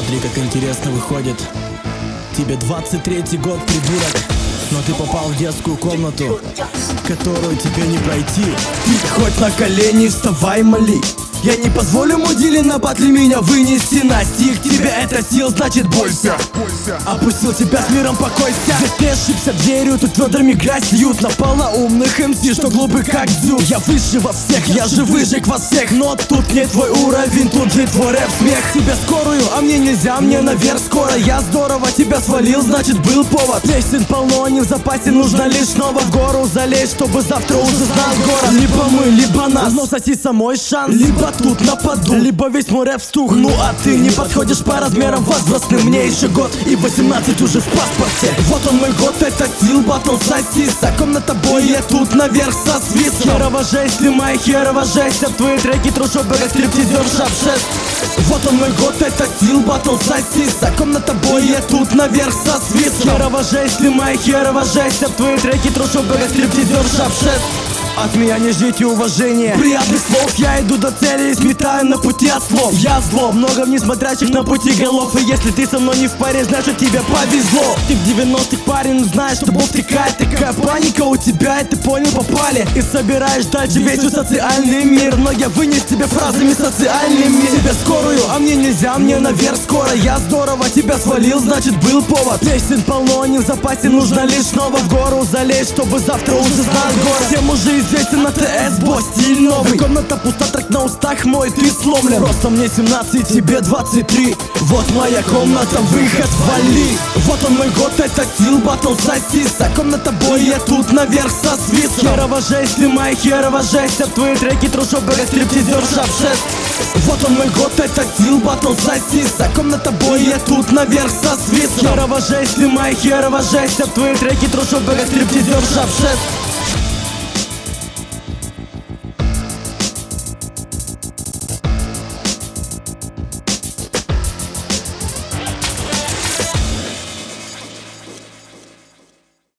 Смотри, как интересно выходит. Тебе 23-й год, придурок, но ты попал в детскую комнату, которую тебе не пройти. Ты хоть на колени вставай, моли. Я не позволю мудили на батле меня вынести. Настиг тебя это сил, значит бойся. Опустил тебя с миром, покойся. Здесь ты ошибся дверью, тут ведрами грязь льют на полоумных МС, что глупы как дзю. Я выше во всех, я же выжег вас всех. Но тут не твой уровень, тут же твой рэп смех. Тебе скорую, а мне нельзя, мне наверх скоро. Я здорово тебя свалил, значит был повод. Песен полно, не в запасе, нужно лишь снова в гору залезть, чтобы завтра уже знал город. Либо мы, либо нас, но соси самой шанс. Либо тут нападу, либо весь мой рэп стух. Ну а ты не подходишь по размерам возрастным. Мне еще год и 18 уже в паспорте. Вот он мой год, это сил батл сосиса. Комната бой, я тут наверх со свистом. Херова жесть, ты моя херова жесть. А твои треки трушобы как стриптизерша в 6. Вот он мой год, это сил батл сосиса. Комната бой, я тут наверх со свистом. Херова жесть, ты моя херова жесть. А твои треки трушобы как стриптизерша в 6. От меня не ждите уважения, приятных слов. Я иду до цели и сметаю на пути от слов. Я зло, много вниз смотрящих на пути голов. И если ты со мной не в паре, значит тебе повезло. Ты в 90-х парень, знаешь, что бог втекает. Такая паника у тебя, и ты понял, попали. И собираешь дальше весь свой социальный мир. Но я вынес тебе фразами социальными. Тебе скорую, а мне нельзя, мне наверх скоро. Я здорово тебя свалил, значит был повод. Песен полно, не в запасе, нужно лишь снова в гору залезть, чтобы завтра уже знать город. Всем уже известен на ТС, бой, стиль новый. Комната пуста, трек на устах мой, ты сломлен. Просто мне 17, тебе 23. Вот моя комната, выход, вали. Вот он мой год, это сил батл сосиса. Комната бой, я тут наверх со свистом. Херова жесть, ты моя херова жесть. А твои треки трушобы как стриптизерша в 6. Вот он мой год, это сил батл сосиса. Комната бой, я тут наверх со свистом. Херова жесть, ты моя херова жесть. А твои треки трушобы как стриптизерша в 6.